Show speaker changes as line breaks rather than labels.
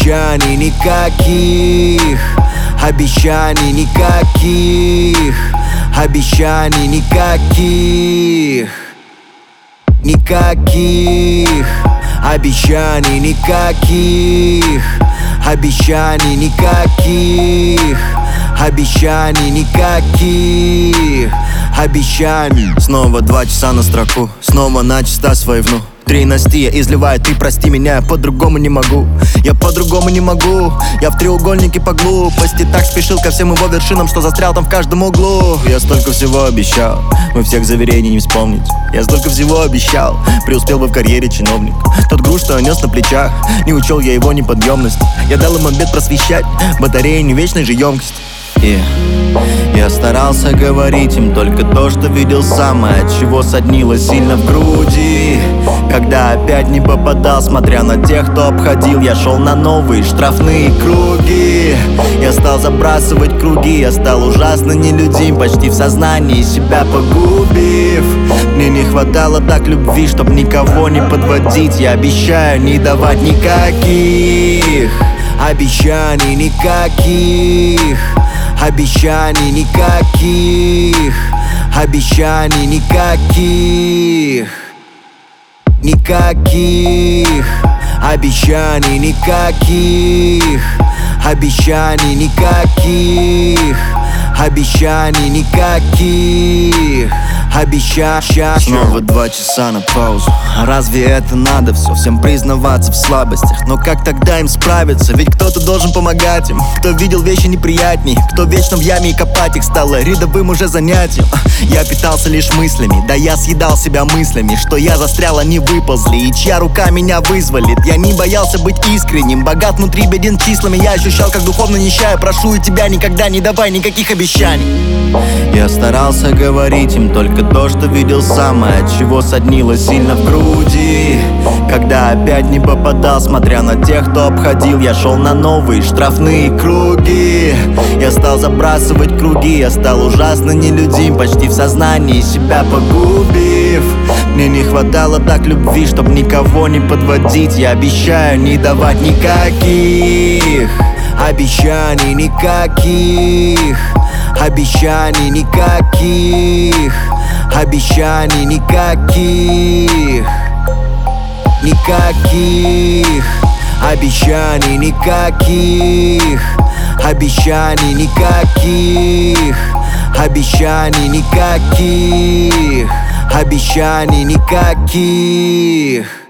обещаний никаких, обещаний никаких, обещаний никаких, никаких, обещаний никаких, обещаний никаких, обещаний никаких, обещаний.
Снова 2 часа на строку, снова начисто своевну. 3 Настя изливает, ты прости меня, я по-другому не могу. Я по-другому не могу, я в треугольнике по глупости. Так спешил ко всем его вершинам, что застрял там в каждом углу. Я столько всего обещал, мы всех заверений не вспомнить. Я столько всего обещал, преуспел бы в карьере чиновник. Тот груз, что я нес на плечах, не учел я его неподъемность. Я дал им обет просвещать, батареи не вечной же емкости. Я старался говорить им только то, что видел сам, и от чего соднило сильно в груди. Когда опять не попадал, смотря на тех, кто обходил, я шел на новые штрафные круги. Я стал забрасывать круги, я стал ужасно нелюдим, почти в сознании себя погубив. Мне не хватало так любви, чтоб никого не подводить. Я обещаю не давать никаких
обещаний никаких, обещаний никаких, обещаний никаких, никаких, обещаний никаких, обещаний никаких, обещаний никаких, обещаний.
Снова 2 часа на паузу. Разве это надо все? Всем признаваться в слабостях. Но как тогда им справиться? Ведь кто-то должен помогать им. Кто видел вещи неприятней, кто вечно в яме, и копать их стало рядовым уже занятием. Я питался лишь мыслями, да я съедал себя мыслями, что я застрял, они выползли, и чья рука меня вызволит. Я не боялся быть искренним, богат внутри, беден числами. Я ощущал, как духовно нищая. Прошу и тебя, никогда не давай никаких обещаний. Я старался говорить им только то, что видел сам, и от чего соднило сильно в груди. Когда опять не попадал, смотря на тех, кто обходил, я шел на новые штрафные круги. Я стал забрасывать круги, я стал ужасно нелюдим, почти в сознании себя погубив. Мне не хватало так любви, чтоб никого не подводить. Я обещаю не давать никаких
обещаний никаких, обещаний никаких, обещаний никаких, никаких, обещаний никаких, обещаний никаких, обещаний никаких, обещаний никаких.